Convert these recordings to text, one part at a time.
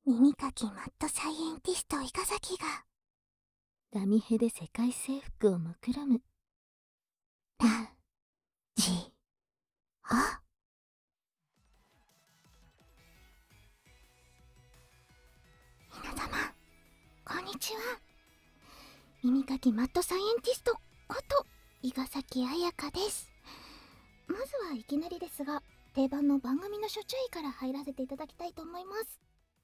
耳かきマッドサイエンティスト伊賀崎がダミヘで世界征服を目論む。 ラジオ。皆様こんにちは。耳かきマッドサイエンティストこと伊賀崎彩香です。まずはいきなりですが、定番の番組の初注意から入らせていただきたいと思います。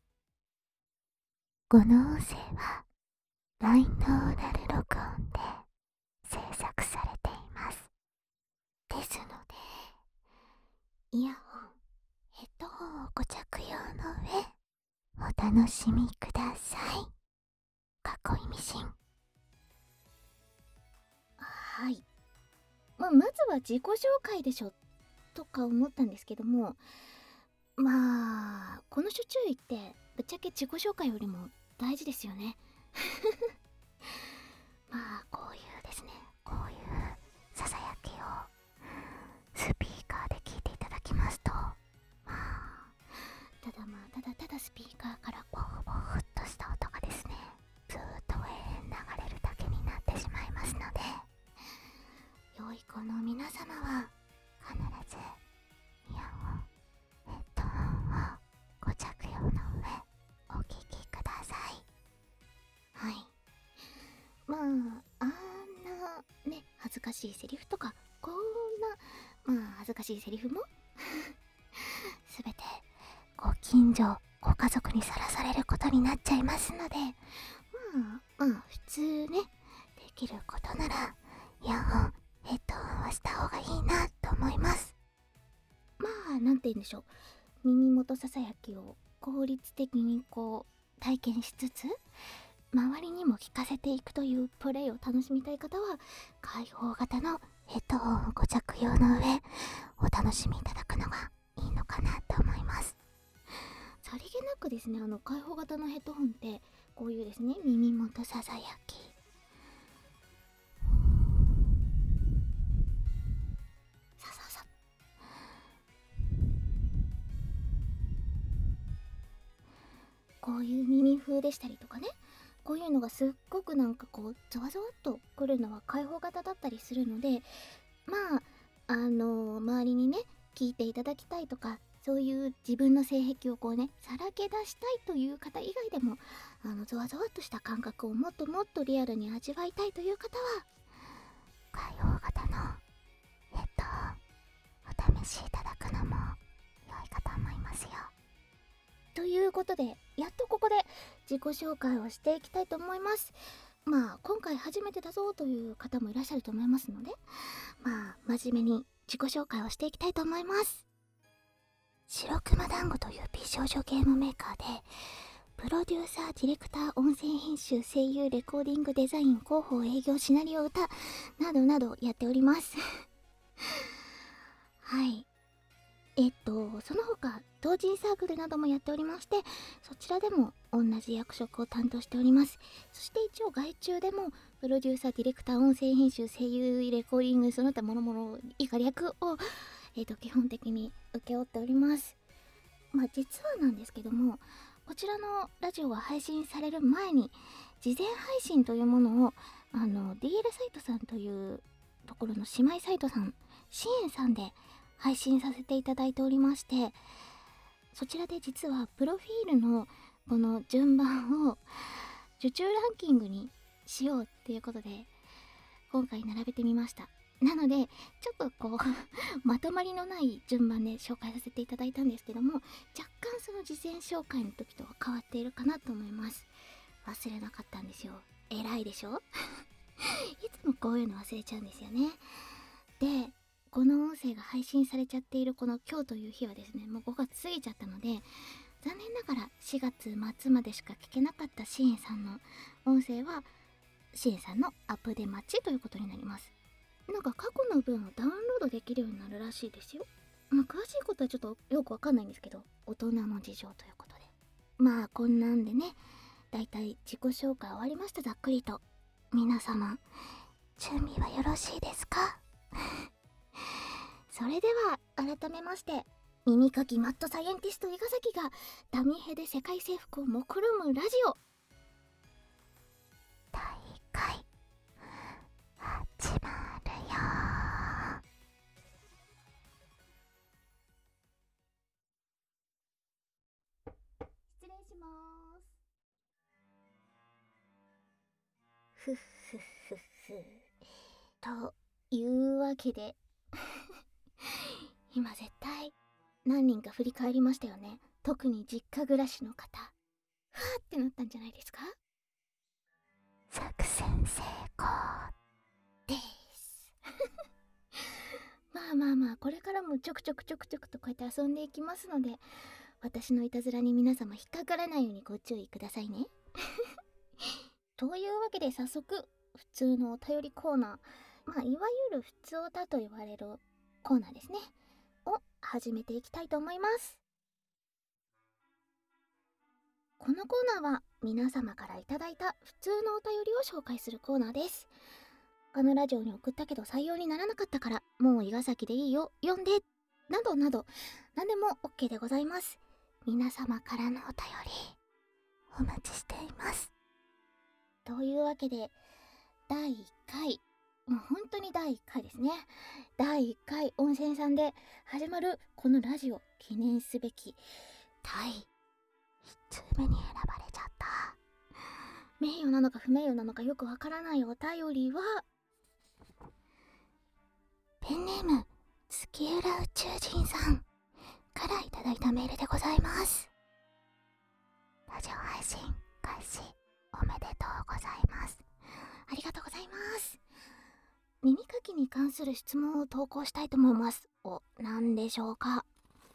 この音声はバイノーラル録音で制作されています。ですので、イヤホン、ヘッドホンをご着用の上、お楽しみください。囲いミシン。はい。まずは自己紹介でしょとか思ったんですけども、この初注意ってぶっちゃけ自己紹介よりも大事ですよね。こういうですね、こういうささやきをスピーカーで聞いていただきますと、ただスピーカーからボフっとした音がですね、ずーっと永遠流れるだけになってしまいますので、良い子の皆様は必ずイヤホン、ヘッドホンをご着用の上お聞きください。はい。恥ずかしいセリフとか、こんな恥ずかしいセリフもすべてご近所ご家族にさらされることになっちゃいますので、普通ね、できることならイヤホン、ヘッドホンはした方がいいなと思います。なんて言うんでしょう、耳元ささやきを効率的に体験しつつ周りにも聞かせていくというプレイを楽しみたい方は、開放型のヘッドホンをご着用の上お楽しみいただくのがいいのかなと思います。さりげなくですね、開放型のヘッドホンってこういうですね、耳元ささやき、さこういう耳風でしたりとかね、こういうのがすっごくゾワゾワっとくるのは開放型だったりするので、周りにね、聞いていただきたいとか、そういう自分の性癖をさらけ出したいという方以外でも、ゾワゾワっとした感覚をもっともっとリアルに味わいたいという方は、開放型のヘッドホンお試しいただくのも良いかと思いますよ。ということで、やっとここで自己紹介をしていきたいと思います。今回初めてだぞという方もいらっしゃると思いますので、真面目に自己紹介をしていきたいと思います。白熊団子という美少女ゲームメーカーで、プロデューサー、ディレクター、音声編集、声優、レコーディング、デザイン、広報、営業、シナリオ、歌などなどやっておりますはい。その他同人サークルなどもやっておりまして、そちらでも同じ役職を担当しております。そして一応外注でもプロデューサー、ディレクター、音声編集、声優、レコーディング、その他諸々以下略を、基本的に請け負っております。実はなんですけども、こちらのラジオが配信される前に事前配信というものをDL サイトさんというところの姉妹サイトさん、シエンさんで配信させていただいておりまして、そちらで実はプロフィールのこの順番を受注ランキングにしようっていうことで今回並べてみました。なのでちょっとまとまりのない順番で紹介させていただいたんですけども、若干その事前紹介の時とは変わっているかなと思います。忘れなかったんですよ。偉いでしょいつもこういうの忘れちゃうんですよね。で、この音声が配信されちゃっているこの今日という日はですね、もう5月過ぎちゃったので、残念ながら4月末までしか聞けなかったシエンさんの音声はシエンさんのアップデ待ちということになります。過去の分をダウンロードできるようになるらしいですよ。詳しいことはちょっとよくわかんないんですけど、大人の事情ということで、こんなんでね、だいたい自己紹介終わりました。ざっくりと。皆様準備はよろしいですかそれでは改めまして、 耳かきマッドサイエンティスト伊賀崎がダミヘで世界征服を目論むラジオ。 大会始まるよ。 失礼します。ふっふっふっふというわけで今絶対何人か振り返りましたよね。特に実家暮らしの方、はぁってなったんじゃないですか。 作戦成功ですまあこれからもちょくちょくとこうやって遊んでいきますので、私のいたずらに皆様引っかからないようにご注意くださいねというわけで早速普通のお便りコーナー、いわゆる普通おたと言われるコーナーですねを始めていきたいと思います。このコーナーは皆様からいただいた普通のお便りを紹介するコーナーです。他のラジオに送ったけど採用にならなかったからもう伊賀崎でいいよ読んでなどなど何でも OK でございます。皆様からのお便りお待ちしています。 というわけで第1回、もう本当に第1回ですね。第1回温泉さんで始まるこのラジオ、記念すべき第1通目に選ばれちゃった。名誉なのか不名誉なのかよくわからないお便りは、ペンネーム月浦宇宙人さんからいただいたメールでございます。ラジオ配信開始おめでとうございます。ありがとうございます。耳かきに関する質問を投稿したいと思います。何でしょうか。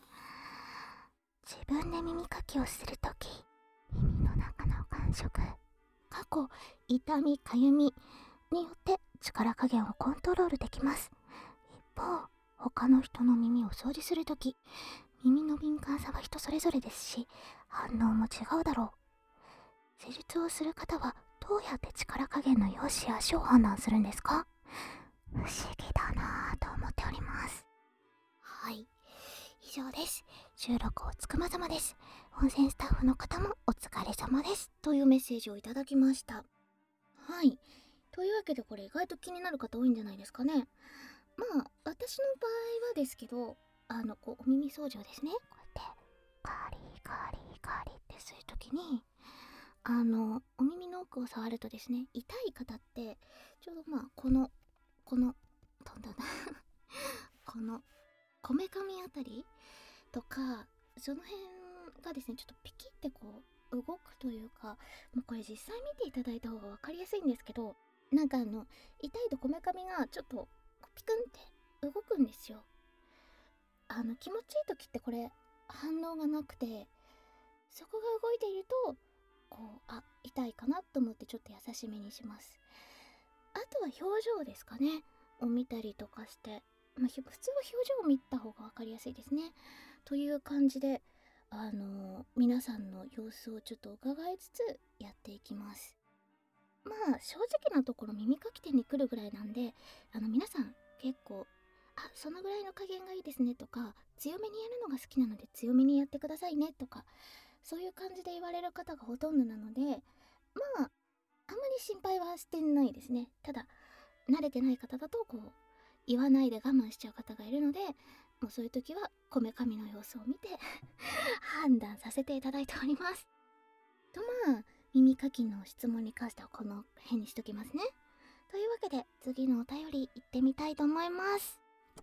自分で耳かきをするとき、耳の中の感触、過去、痛み、かゆみによって力加減をコントロールできます。一方、他の人の耳を掃除するとき、耳の敏感さは人それぞれですし、反応も違うだろう。施術をする方はどうやって力加減の良し悪しを判断するんですか？不思議だなぁと思っております。はい、以上です。収録おつくま様です。温泉スタッフの方もお疲れ様です。というメッセージをいただきました。はい。というわけでこれ意外と気になる方多いんじゃないですかね。私の場合はですけど、お耳掃除をですね、こうやってカリカリカリってするときに、お耳の奥を触るとですね、痛い方ってちょうどこのこのこめかみあたりとか、その辺がですね、ちょっとピキってこう動くというか、もうこれ実際見ていただいた方が分かりやすいんですけど、痛いとこめかみがちょっとピクンって動くんですよ。気持ちいい時ってこれ反応がなくて、そこが動いていると痛いかなと思ってちょっと優しめにします。あとは表情ですかね、を見たりとかして、普通は表情を見た方が分かりやすいですね。という感じで皆さんの様子をちょっと伺いつつやっていきます。正直なところ耳かき店に来るぐらいなんで、皆さん結構そのぐらいの加減がいいですねとか、強めにやるのが好きなので強めにやってくださいねとか、そういう感じで言われる方がほとんどなので、あんまり心配はしてないですね。ただ慣れてない方だと言わないで我慢しちゃう方がいるので、もうそういう時はこめかみの様子を見て判断させていただいております。と耳かきの質問に関してはこの辺にしときますね。というわけで次のお便り行ってみたいと思います。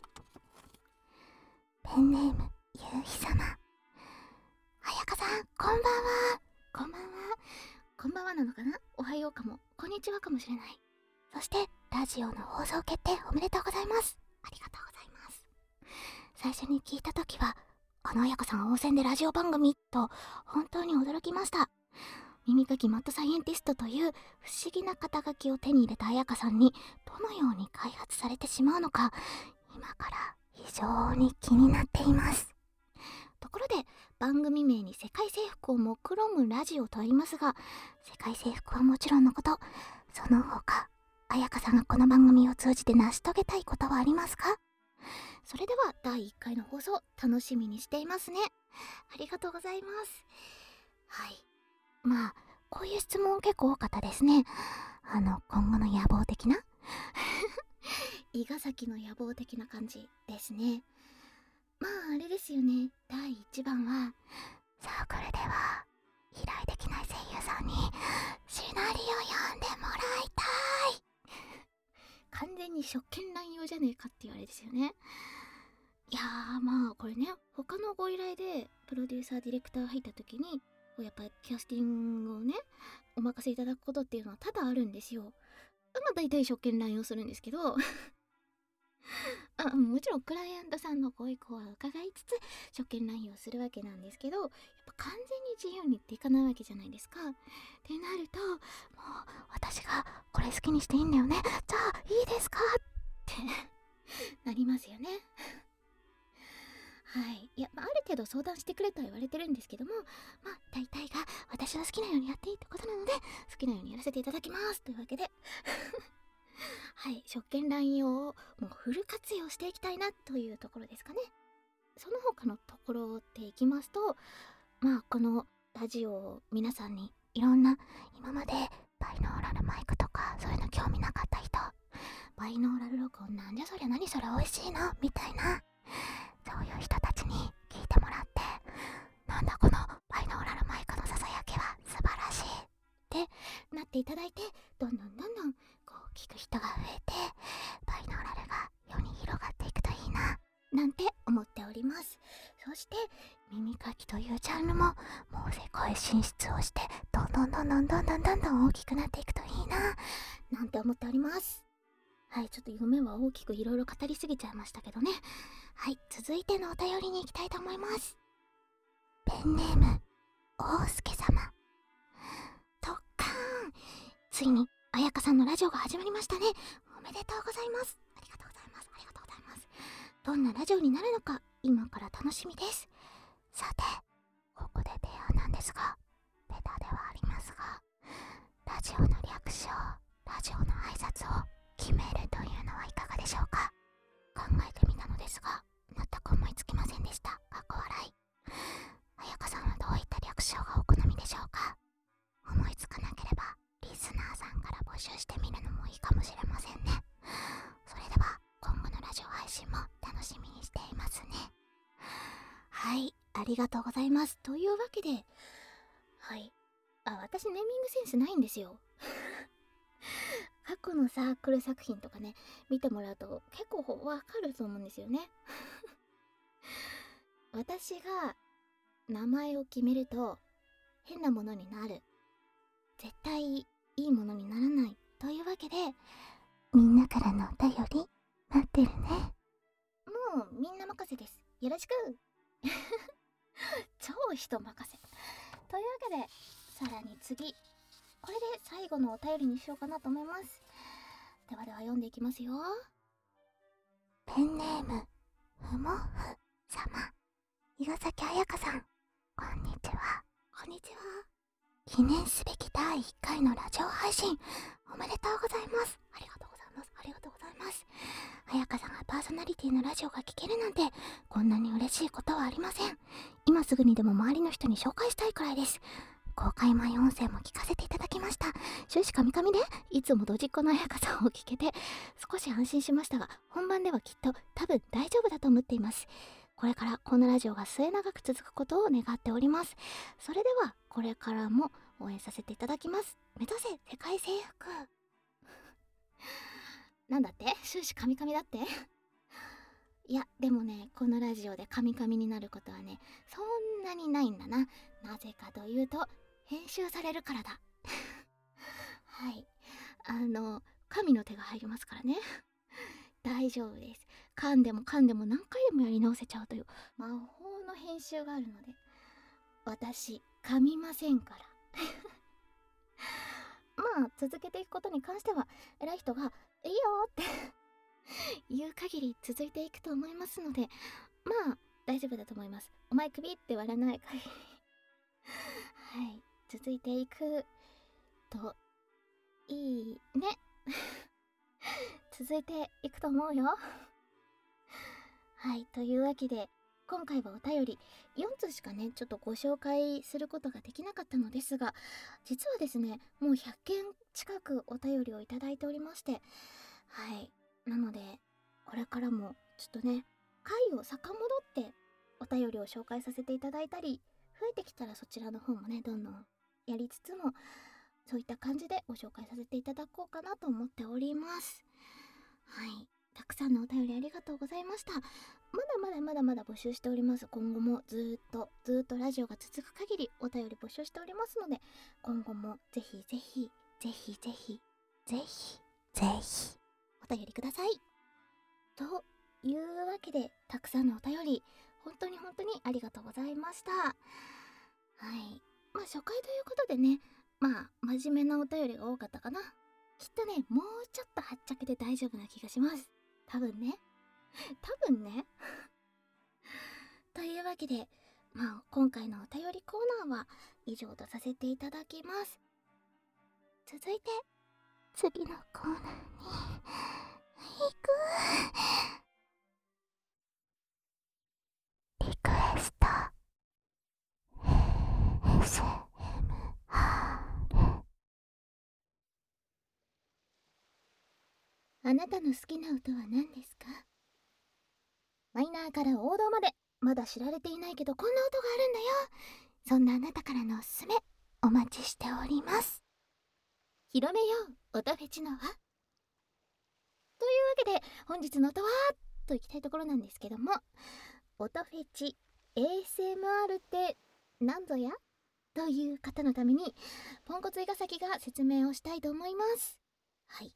ペンネームゆうひ様。 彩香さん、こんばんは。こんばんは。こんばんはなのかな、おはようかもこんにちはかもしれない。そしてラジオの放送決定おめでとうございます。ありがとうございます。最初に聞いたときは、彩香さん温泉でラジオ番組と本当に驚きました。耳かきマッドサイエンティストという不思議な肩書きを手に入れた彩香さんにどのように開発されてしまうのか、今から非常に気になっています。ところで番組名に世界征服を目論むラジオとありますが、世界征服はもちろんのこと、その他彩香さんがこの番組を通じて成し遂げたいことはありますか？ それでは第1回の放送楽しみにしていますね。ありがとうございます。はい。まあ、こういう質問結構多かったですね。今後の野望的な伊賀崎の野望的な感じですね。まあ、あれですよね。第1番は、サークルでは依頼できない声優さんにシナリオ読んでもらいたい。完全に職権乱用じゃねえかって言われですよね。いやー、まあこれね、他のご依頼でプロデューサーディレクター入った時にやっぱりキャスティングをねお任せいただくことっていうのは多々あるんですよ。まあ大体職権乱用するんですけどもちろんクライアントさんのご意向は伺いつつ職権乱用するわけなんですけど、やっぱ完全に自由にっていかないわけじゃないですか。ってなると、もう私がこれ好きにしていいんだよね、じゃあいいですかってなりますよね。はい。いや、ある程度相談してくれとは言われてるんですけども、大体が私の好きなようにやっていいってことなので、好きなようにやらせていただきますというわけではい、職権乱用をもうフル活用していきたいなというところですかね。その他のところでいきますと、このラジオを皆さんにいろんな、今までバイノーラルマイクとかそういうの興味なかった人、バイノーラル録音なんじゃそりゃ、何それ美味しいのみたいな、そういう人たちに聞いてもらって、なんだこのバイノーラルマイクのささやきは素晴らしいってなっていただいて、どんどんこう聞く人が増えて、バイノーラルが世に広がっていくといいななんて思っております。そして耳かきというジャンルももう世界進出をして、どんどん大きくなっていくといいななんて思っております。はい、ちょっと夢は大きくいろいろ語りすぎちゃいましたけどね。はい、続いてのお便りに行きたいと思います。ペンネーム大助様。とっかーん、ついに彩香さんのラジオが始まりましたね。おめでとうございます。ありがとうございます。ありがとうございます。どんなラジオになるのか今から楽しみです。さて、ここで提案なんですが、ベタではありますが、ラジオの略称、ラジオの挨拶を決めるというのはいかがでしょうか。考えてみたのですが、全く思いつきませんでした。かっこ笑い。彩香さんはどういった略称がお好みでしょうか。思いつかなければリスナーさんから募集してみるのもいいかもしれませんね。それでは今後のラジオ配信も楽しみにしていますね。はい、ありがとうございます。というわけで、はい、私ネーミングセンスないんですよ。過去のサークル作品とかね見てもらうと結構わかると思うんですよね。私が名前を決めると変なものになる、絶対いいものにならないというわけで、みんなからのお便り待ってるね。もうみんな任せです。よろしく。超人任せ。というわけで、さらに次、これで最後のお便りにしようかなと思います。では読んでいきますよ。ペンネームふもふ様。伊賀崎彩香さん、こんにちは。こんにちは。記念すべき第1回のラジオ配信おめでとうございます。ありがとうございます。ありがとうございます。彩香さんがパーソナリティのラジオが聞けるなんて、こんなに嬉しいことはありません。今すぐにでも周りの人に紹介したいくらいです。公開前音声も聞かせていただきました。終始カミカミでいつもドジっ子の彩香さんを聞けて少し安心しましたが、本番ではきっと多分大丈夫だと思っています。これからこのラジオが末永く続くことを願っております。それではこれからも応援させていただきます。目指せ世界征服。なんだって？終始カミカミだって？いや、でもね、このラジオでカミカミになることはね、そんなにないんだな。なぜかというと、編集されるからだ。はい。神の手が入りますからね。大丈夫です。噛んでも何回でもやり直せちゃうという魔法の編集があるので、私、噛みませんから。続けていくことに関しては、偉い人が、いいよって言う限り続いていくと思いますので、大丈夫だと思います。お前首って言われない限りはい、続いていくといいね。続いていくと思うよ。 はい、というわけで今回はお便り4通しかねちょっとご紹介することができなかったのですが、実はですねもう100件近くお便りをいただいておりまして、はい、なのでこれからもちょっとね回を遡ってお便りを紹介させていただいたり、増えてきたらそちらの方もねどんどんやりつつも、そういった感じでご紹介させていただこうかなと思っております。はい、たくさんのお便りありがとうございました。まだ募集しております。今後もずーっとラジオが続く限りお便り募集しておりますので、今後もぜひぜひお便りください。というわけで、たくさんのお便り本当にありがとうございました。はい、初回ということでね、真面目なお便りが多かったかな。きっとねもうちょっとはっちゃけて大丈夫な気がします。多分ねというわけで、今回のお便りコーナーは以上とさせていただきます。続いて次のコーナーに行く。リクエスト ASMR。 あなたの好きな音は何ですか？マイナーから王道まで、まだ知られていないけどこんな音があるんだよ。そんなあなたからのおすすめお待ちしております。広めよう音フェチの輪というわけで、本日の音はといきたいところなんですけども、音フェチ ASMR って何ぞやという方のためにポンコツ伊賀崎が説明をしたいと思います。はい、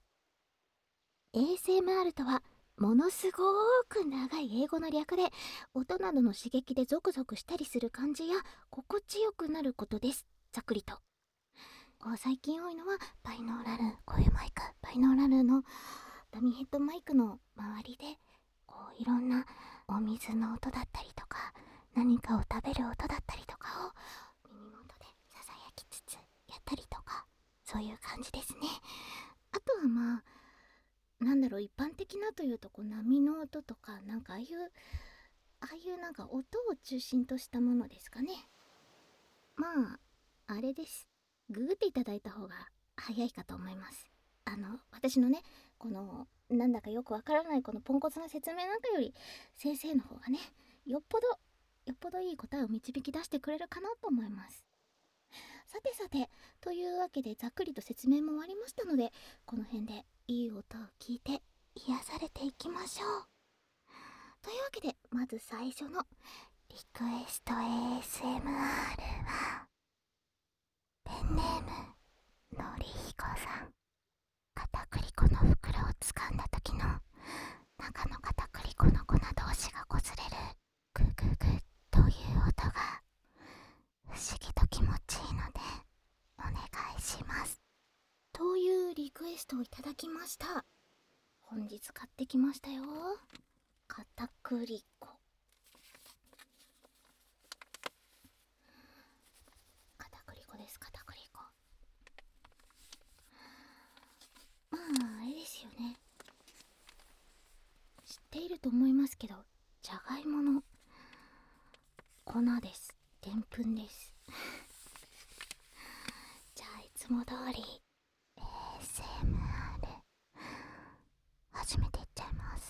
ASMR とはものすごく長い英語の略で、音などの刺激でゾクゾクしたりする感じや心地よくなることです。ざっくりと。最近多いのはバイノーラル、こういうマイク、バイノーラルのダミーヘッドマイクの周りでいろんなお水の音だったりとか、何かを食べる音だったりとかを耳元でささやきつつやったりとか、そういう感じですね。あとは一般的なというと波の音とか、ああいうなんか音を中心としたものですかね。あれです。ググっていただいた方が早いかと思います。私のねこのなんだかよくわからないこのポンコツな説明なんかより、先生の方がねよっぽどいい答えを導き出してくれるかなと思います。さてというわけで、ざっくりと説明も終わりましたので、この辺でいい音を聞いて癒されていきましょう。というわけで、まず最初のリクエスト ASMR はペンネームのりひこさん。片栗粉の袋を掴んだ時の中の片栗粉の粉同士が擦れるグググという音が不思議と気持ちいいのでお願いしますというリクエストをいただきました。本日買ってきましたよ、片栗粉。片栗粉です。片栗粉、あれですよね、知っていると思いますけど、じゃがいもの粉です。でんぷんですじゃあいつも通り ASMR 始めていっちゃいます。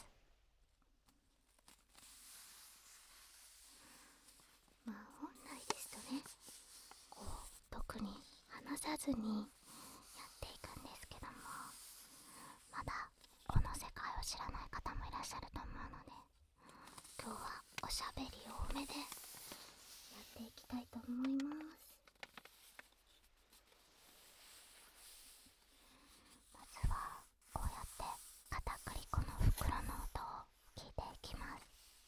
本来ですとね、特に話さずにやっていくんですけども、まだこの世界を知らない方もいらっしゃると思うので、今日はおしゃべり多めでやっていきたいと思います。まずはこうやって片栗粉の袋の音を聞いていきます。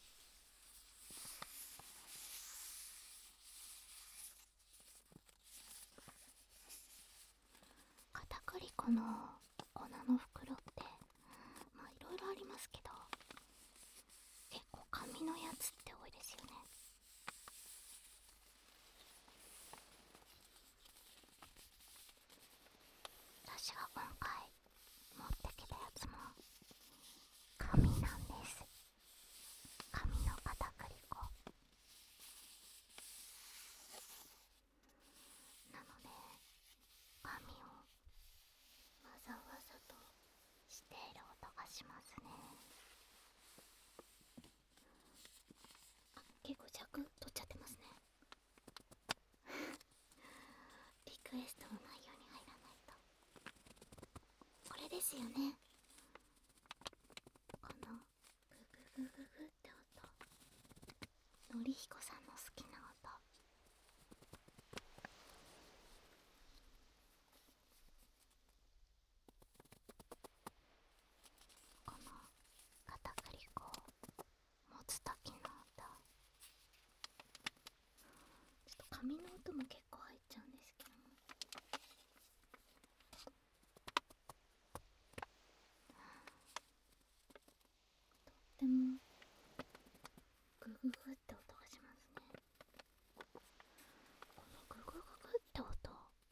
片栗粉の粉の袋っていろいろありますけど、結構紙のやつって多いですよね。私が今回持ってきたやつも紙なんです。紙しますね。結構尺取っちゃってますね。リクエストの内容に入らないと。これですよね、このグググググって音、のりひこさんの好きな音。この片栗粉を持つ時の音、ちょっと紙の音も結構入っちゃうんですけども、とってもグググって音がしますね。このググググって音、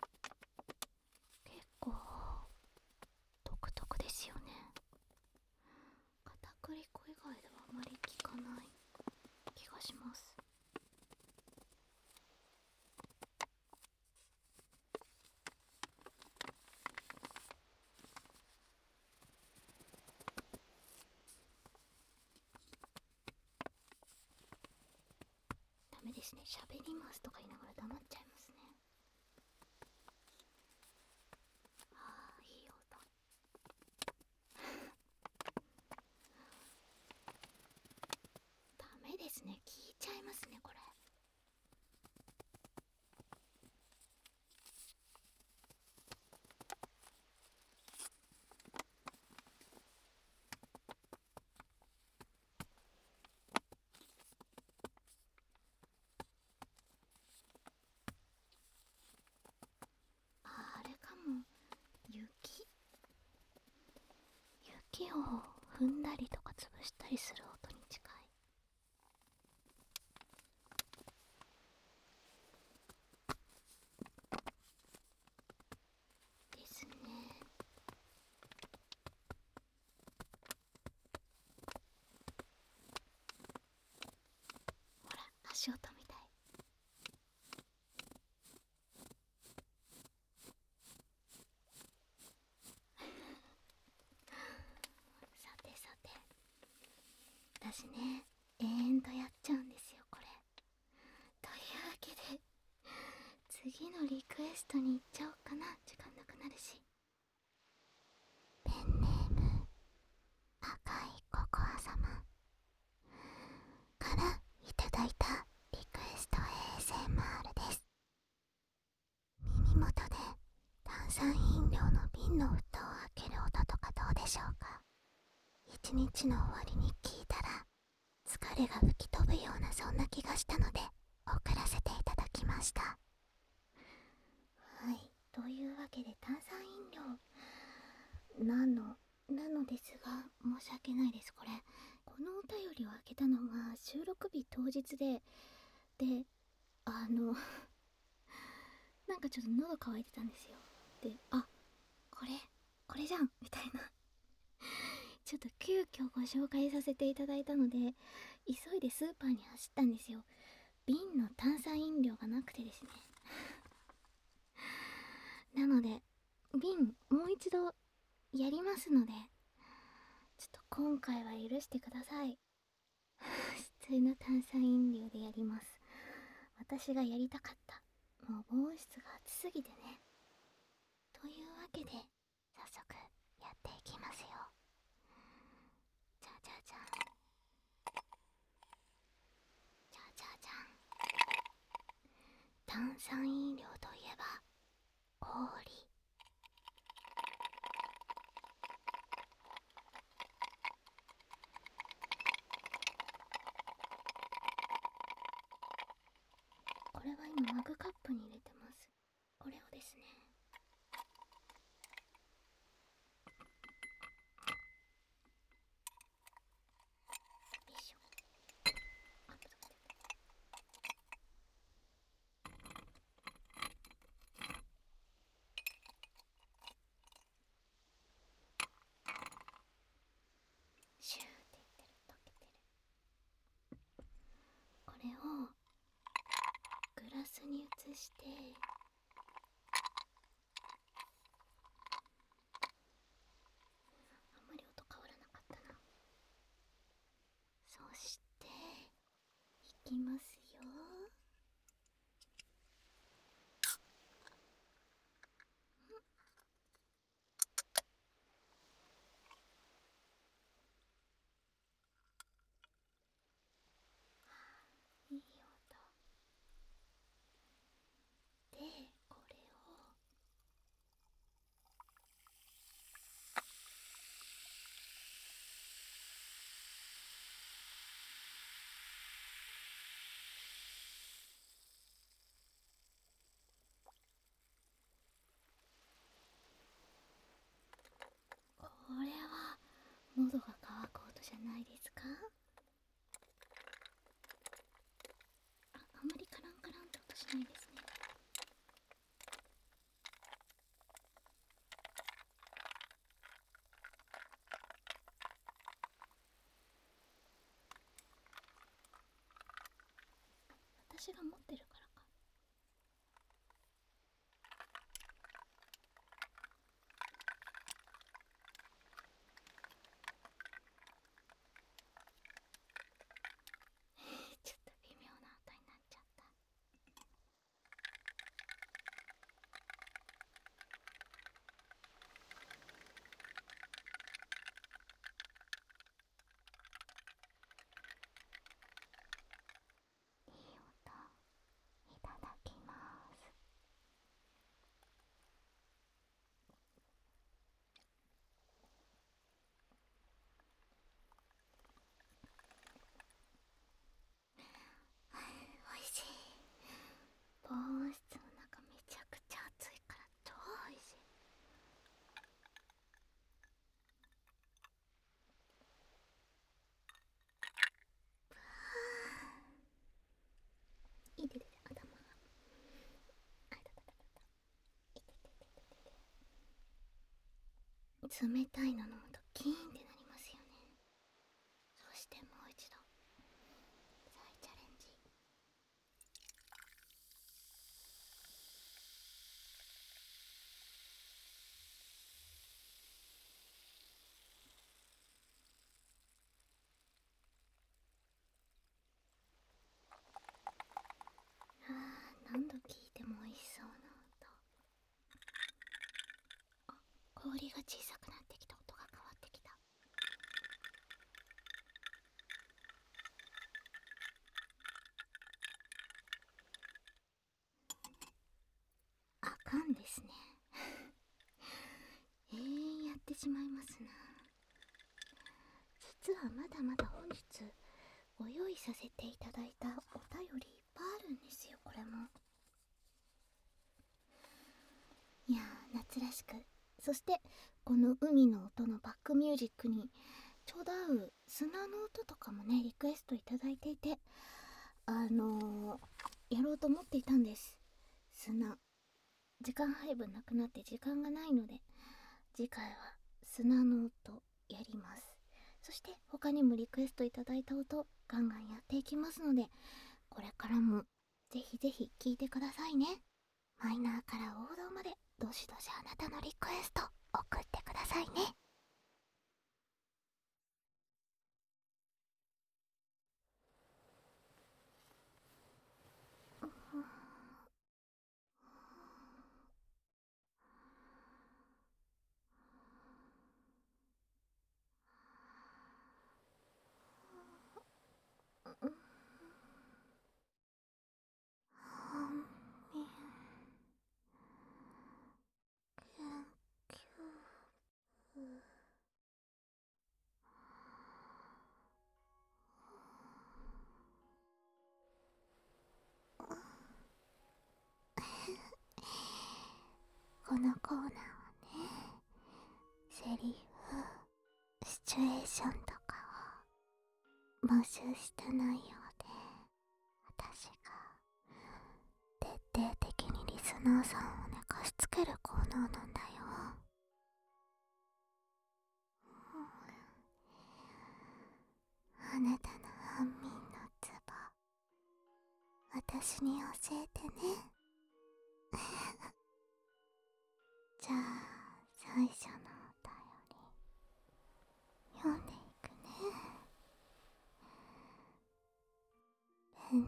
結構独特ですよね。片栗粉以外ではあまり聞かない気がします。ダメですね、喋りますとか言いながら黙っちゃいますね。ああ、いい音。ダメですね、聞いちゃいますねこれ。あれかも、雪を踏んだりとか潰したりする音に近いですね。ほら、足音みたい。さてさて、私ね、永遠とやっちゃうんですよこれ。というわけで、次のリクエストに行っちゃおうかな。時間なくなるし。ペンネーム赤いココア様からいただいたリクエスト ASMR です。耳元で炭酸飲料の瓶の蓋を開ける音とかどうでしょうか。一日の終わりに聞いたら疲れが吹き飛ぶような、そんな気がしたので送らせていただきました。はい、というわけで炭酸飲料なのですが、申し訳ないです。このお便りを開けたのが収録日当日でなんかちょっと喉乾いてたんですよ。で、これじゃんみたいなちょっと急遽ご紹介させていただいたので、急いでスーパーに走ったんですよ。瓶の炭酸飲料がなくてですねなので瓶もう一度やりますので、ちょっと今回は許してください普通の炭酸飲料でやります。私がやりたかった。もう防音室が暑すぎてね。というわけで早速やっていきますよ。じゃじゃじゃん、じゃじゃじゃん。炭酸飲料といえば氷。これは今マグカップに入れてます。これをですね、よいしょ。あ、ぶつかってシューって言ってる、溶けてる。これをグラスに移して、あんまり音変わらなかっきますよ。いい音で、これをこれは喉が渇く音じゃないですか？あんまりカランカランって音しないですね。私が持ってるからか。ちょっと微妙な音になっちゃった。いい音いただきます。おいしい。防音室の中めちゃくちゃ暑いから超おいしい。いててて、頭があいたたたたた、いてててててて。冷たいの飲むとキーンってなりますよね。そしてもう一度再チャレンジ。何度聞いても美味しそうな音。氷が小さくなってきた。音が変わってきた。あかんですね。やってしまいますな。実はまだまだ本日ご用意させていただいたお便りいっぱいあるんですよ。これもいや夏らしく、そしてこの海の音のバックミュージックにちょうど合う砂の音とかもねリクエストいただいていて、やろうと思っていたんです。砂、時間配分なくなって時間がないので、次回は砂の音やります。そして他にもリクエストいただいた音ガンガンやっていきますので、これからもぜひぜひ聴いてくださいね。マイナーから王道までどしどしあなたのリクエスト送ってくださいね。このコーナーはね、セリフ、シチュエーションとかを募集した内容で、私が徹底的にリスナーさんを寝かしつけるコーナーなんだよ。あなたの安眠のツボ、私に教えてね。じゃあ最初のお便り読んでいくね。ペンネーム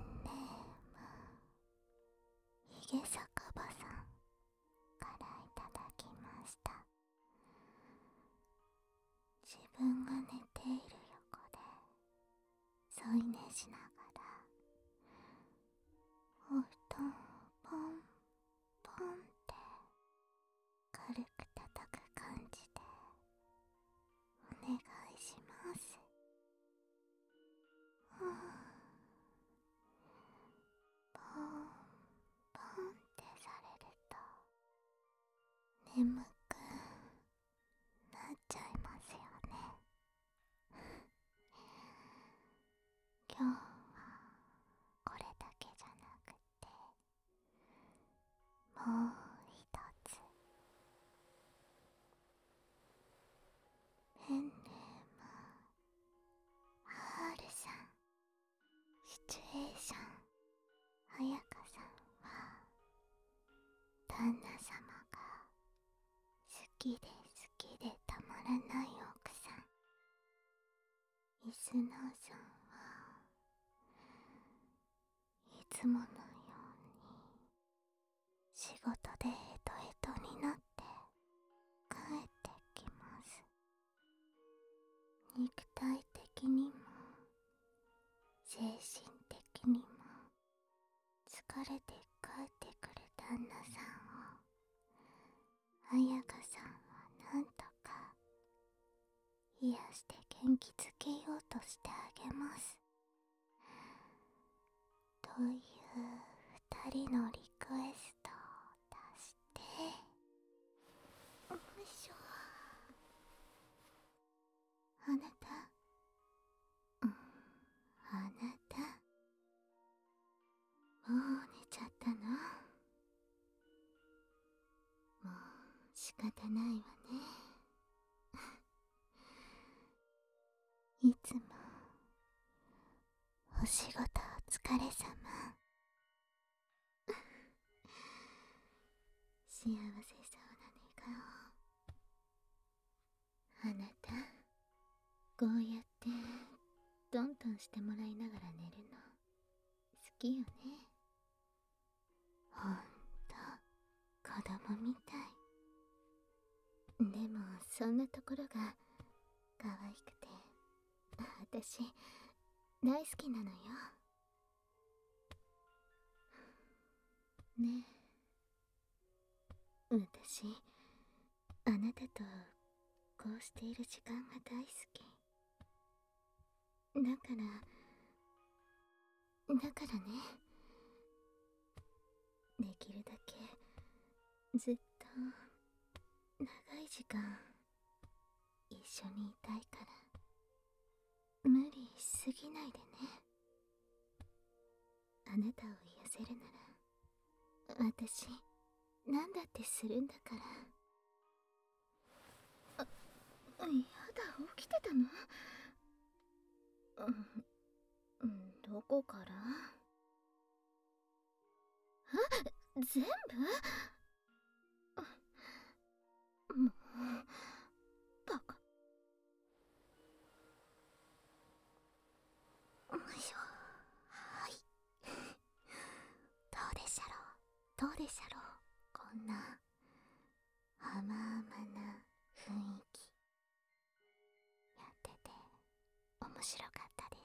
しながらお布団をポンポンって軽く叩く感じでお願いします。ポンポンってされると眠くなっちゃいますよね。今日はこれだけじゃなくてもう一つペンネーム R さん、シチュエーション彩香さんは旦那様が好きで好きでたまらない奥さん。イスノーさんはいつものように仕事でヘトヘトになって帰ってきます。肉体的にも精神的にも疲れて帰ってくる旦那さんを彩香さんはなんとか癒して元気づけようとしてあげます。という二人のリクエストを出してよいしょ。あなた、あなたもう寝ちゃったの？もう仕方ないわね。いつもお仕事お疲れ様。幸せそうな寝顔。あなた、こうやってトントンしてもらいながら寝るの好きよね。ほんと子供みたい。でもそんなところが可愛くて私大好きなのよ。ねえ、私あなたとこうしている時間が大好き。だからね、できるだけずっと長い時間一緒にいたいから無理しすぎないでね。あなたを癒せるなら私何だってするんだから。やだ、起きてたの？どこから？全部？もうバカ。よいしょ。はい。どうでしゃろうこんな甘々な雰囲気やってて面白かったです。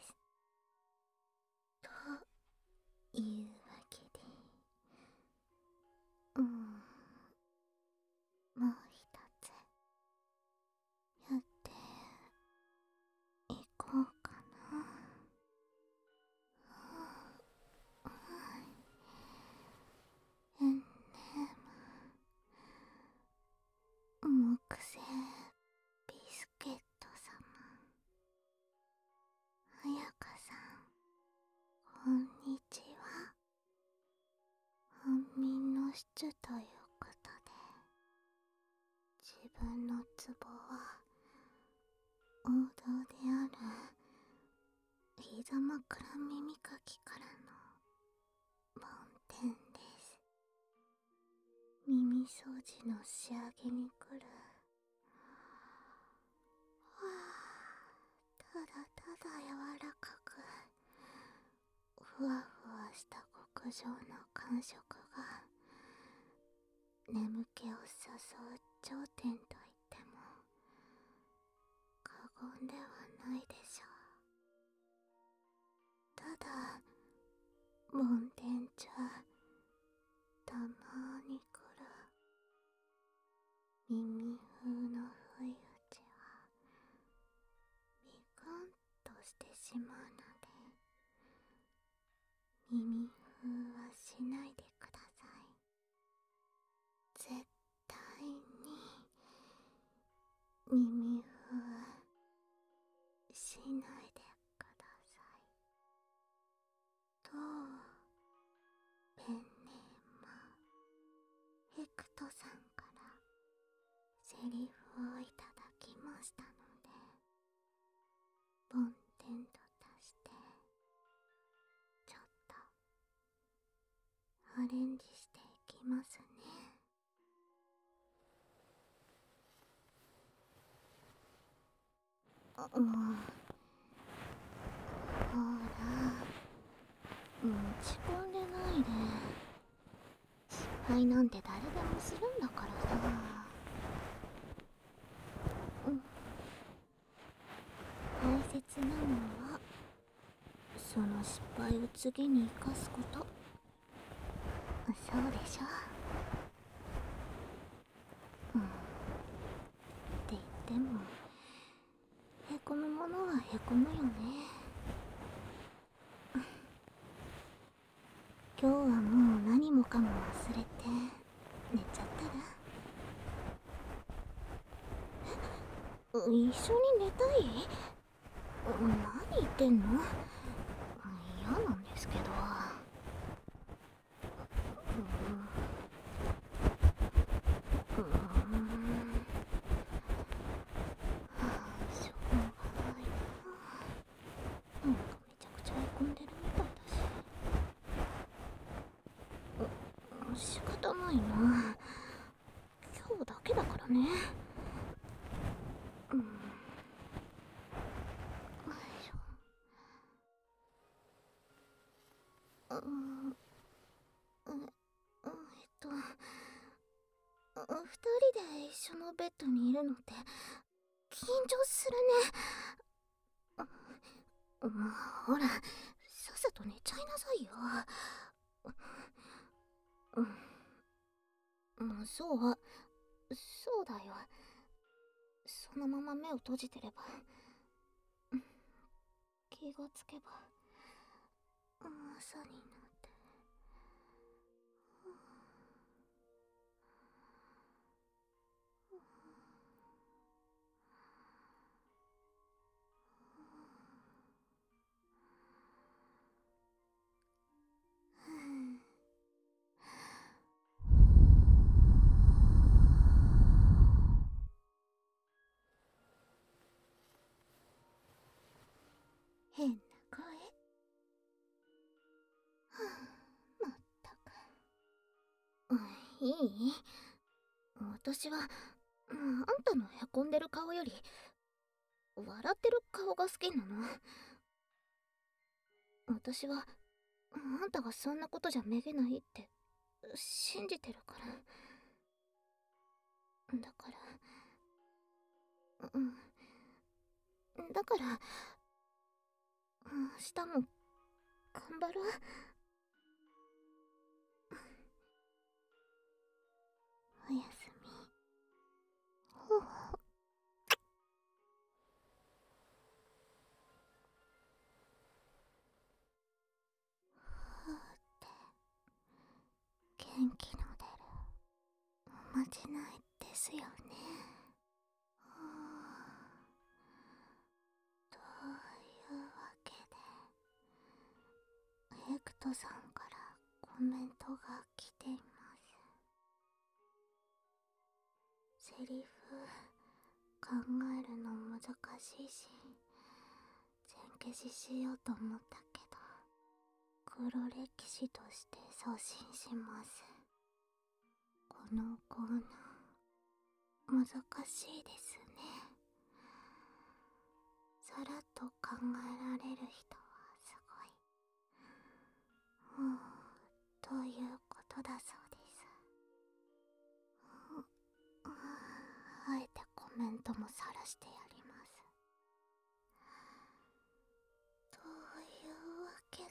というわけでもう一つやっていこうかな。ペンネーム木製ビスケット様。彩香さん、こんにちは。安眠の質ということで自分のツボは王道である膝枕耳かきからの梵天です。耳掃除の仕上げに来るただただ柔らかくふわふわした極上の感触が眠気を誘う頂点と言っても過言ではないでしょう。どただ梵天茶たまに来る耳風の不意打ちはビクンとしてしまうので、耳風はしないでください。絶対に耳風しないでください。とペンネームヘクトさんからセリフをいただきましたので、梵天と足してちょっとアレンジしていきますね。ほら、持ち込んでないで。失敗なんて誰でもするんだからさ。大切なのはその失敗を次に生かすこと。そうでしょ。って言ってもへこむものはへこむよね。今日はもう何もかも忘れて寝ちゃったら？一緒に寝たい？何言ってんの？嫌なんですけど。しょうがないな。なんかめちゃくちゃへこんでるみたいだし。仕方ないな。今日だけだからね。よいしょ。二人で一緒のベッドにいるのって緊張するね。ほら、さっさと寝ちゃいなさいよ。そうだよ。そのまま目を閉じてれば、気がつけば朝になって。変な声。まったく。いい？私はあんたのへこんでる顔より笑ってる顔が好きなの。私はあんたがそんなことじゃめげないって信じてるから。だからだから明日も頑張ろう。おやすみ。ほほ。ふーって元気の出るおまじないですよね。というわけでヘクトさんからコメントが来ています。セリフ考えるの難しいし全消ししようと思ったけど黒歴史として送信します。このコーナー難しいですね。さらっと考えられる人はすごい。ということだそうです。あえてコメントも晒してやります。というわけ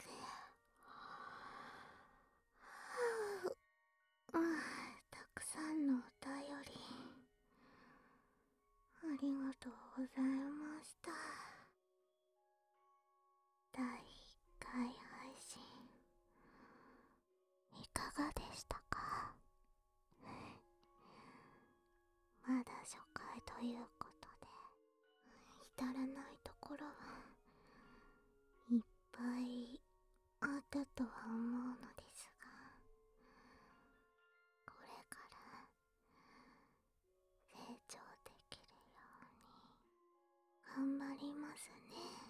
初回ということで、至らないところはいっぱいあったとは思うのですが、これから成長できるように頑張りますね。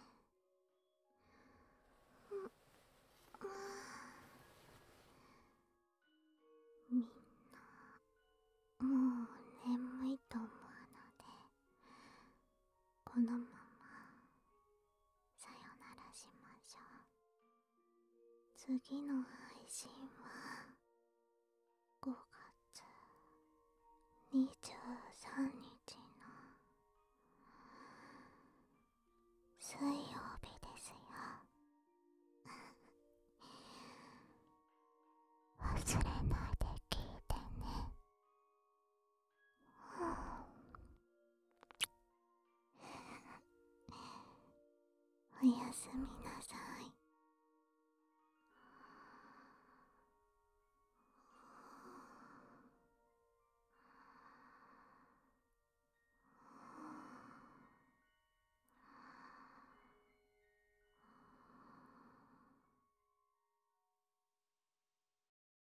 みんなもう眠いと思うので、このままさよならしましょう。次の配信は5月23日の水曜日ですよ。忘れないで聞いてね。おやすみなさい。